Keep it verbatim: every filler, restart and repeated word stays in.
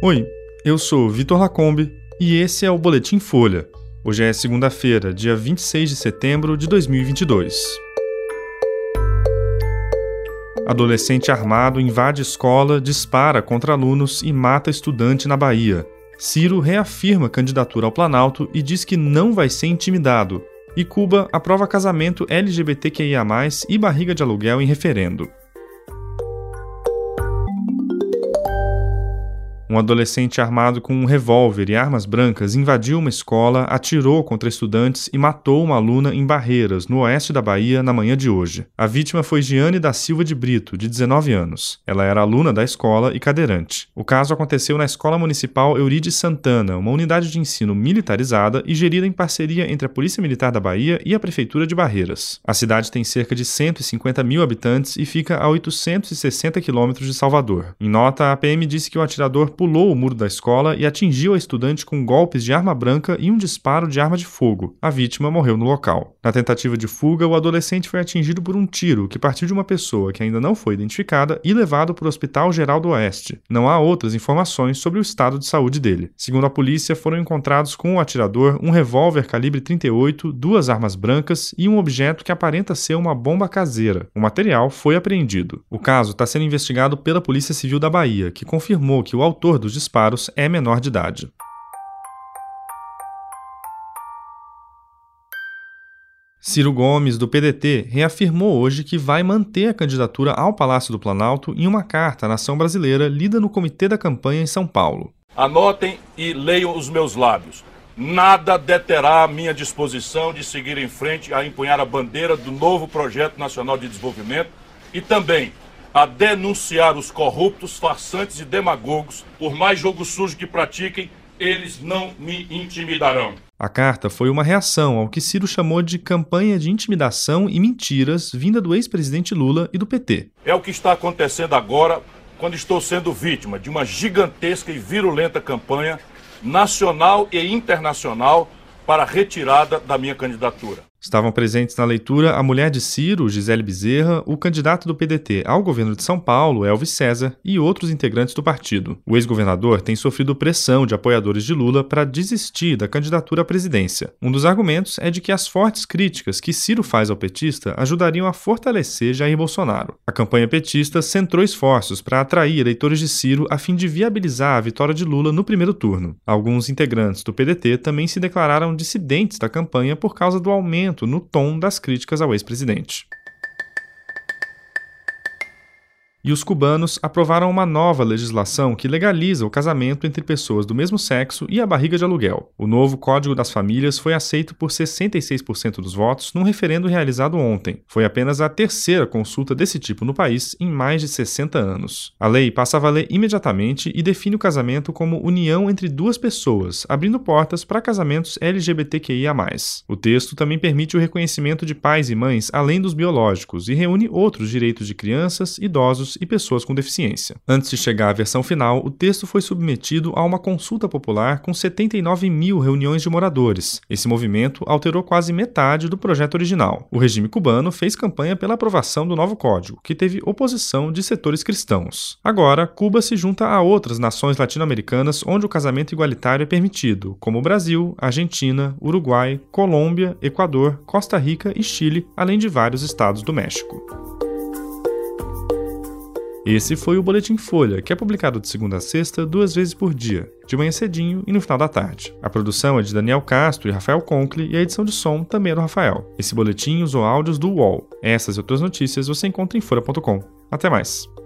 Oi, eu sou Vitor Lacombe e esse é o Boletim Folha. Hoje é segunda-feira, dia vinte e seis de setembro de dois mil e vinte e dois. Adolescente armado invade escola, dispara contra alunos e mata estudante na Bahia. Ciro reafirma candidatura ao Planalto e diz que não vai ser intimidado. E Cuba aprova casamento L G B T Q I A mais, e barriga de aluguel em referendo. Um adolescente armado com um revólver e armas brancas invadiu uma escola, atirou contra estudantes e matou uma aluna em Barreiras, no oeste da Bahia, na manhã de hoje. A vítima foi Giane da Silva de Brito, de dezenove anos. Ela era aluna da escola e cadeirante. O caso aconteceu na Escola Municipal Eurides Santana, uma unidade de ensino militarizada e gerida em parceria entre a Polícia Militar da Bahia e a Prefeitura de Barreiras. A cidade tem cerca de cento e cinquenta mil habitantes e fica a oitocentos e sessenta quilômetros de Salvador. Em nota, a P M disse que o atirador pulou o muro da escola e atingiu a estudante com golpes de arma branca e um disparo de arma de fogo. A vítima morreu no local. Na tentativa de fuga, o adolescente foi atingido por um tiro que partiu de uma pessoa que ainda não foi identificada e levado para o Hospital Geral do Oeste. Não há outras informações sobre o estado de saúde dele. Segundo a polícia, foram encontrados com o atirador um revólver calibre trinta e oito, duas armas brancas e um objeto que aparenta ser uma bomba caseira. O material foi apreendido. O caso está sendo investigado pela Polícia Civil da Bahia, que confirmou que o autor dos disparos é menor de idade. Ciro Gomes, do P D T, reafirmou hoje que vai manter a candidatura ao Palácio do Planalto em uma carta à nação brasileira lida no Comitê da Campanha em São Paulo. Anotem e leiam os meus lábios. Nada deterá a minha disposição de seguir em frente a empunhar a bandeira do novo Projeto Nacional de Desenvolvimento e também a denunciar os corruptos, farsantes e demagogos. Por mais jogo sujo que pratiquem, eles não me intimidarão. A carta foi uma reação ao que Ciro chamou de campanha de intimidação e mentiras vinda do ex-presidente Lula e do P T. É o que está acontecendo agora, quando estou sendo vítima de uma gigantesca e virulenta campanha nacional e internacional para a retirada da minha candidatura. Estavam presentes na leitura a mulher de Ciro, Gisele Bezerra, o candidato do P D T ao governo de São Paulo, Elvis César, e outros integrantes do partido. O ex-governador tem sofrido pressão de apoiadores de Lula para desistir da candidatura à presidência. Um dos argumentos é de que as fortes críticas que Ciro faz ao petista ajudariam a fortalecer Jair Bolsonaro. A campanha petista centrou esforços para atrair eleitores de Ciro a fim de viabilizar a vitória de Lula no primeiro turno. Alguns integrantes do P D T também se declararam dissidentes da campanha por causa do aumento no tom das críticas ao ex-presidente. E os cubanos aprovaram uma nova legislação que legaliza o casamento entre pessoas do mesmo sexo e a barriga de aluguel. O novo Código das Famílias foi aceito por sessenta e seis por cento dos votos num referendo realizado ontem. Foi apenas a terceira consulta desse tipo no país em mais de sessenta anos. A lei passa a valer imediatamente e define o casamento como união entre duas pessoas, abrindo portas para casamentos L G B T Q I A mais. O texto também permite o reconhecimento de pais e mães além dos biológicos e reúne outros direitos de crianças, idosos e pessoas com deficiência. Antes de chegar à versão final, o texto foi submetido a uma consulta popular com setenta e nove mil reuniões de moradores. Esse movimento alterou quase metade do projeto original. O regime cubano fez campanha pela aprovação do novo código, que teve oposição de setores cristãos. Agora, Cuba se junta a outras nações latino-americanas onde o casamento igualitário é permitido, como o Brasil, Argentina, Uruguai, Colômbia, Equador, Costa Rica e Chile, além de vários estados do México. Esse foi o Boletim Folha, que é publicado de segunda a sexta, duas vezes por dia, de manhã cedinho e no final da tarde. A produção é de Daniel Castro e Rafael Conkle e a edição de som também é do Rafael. Esse boletim usou áudios do U O L. Essas e outras notícias você encontra em folha ponto com. Até mais!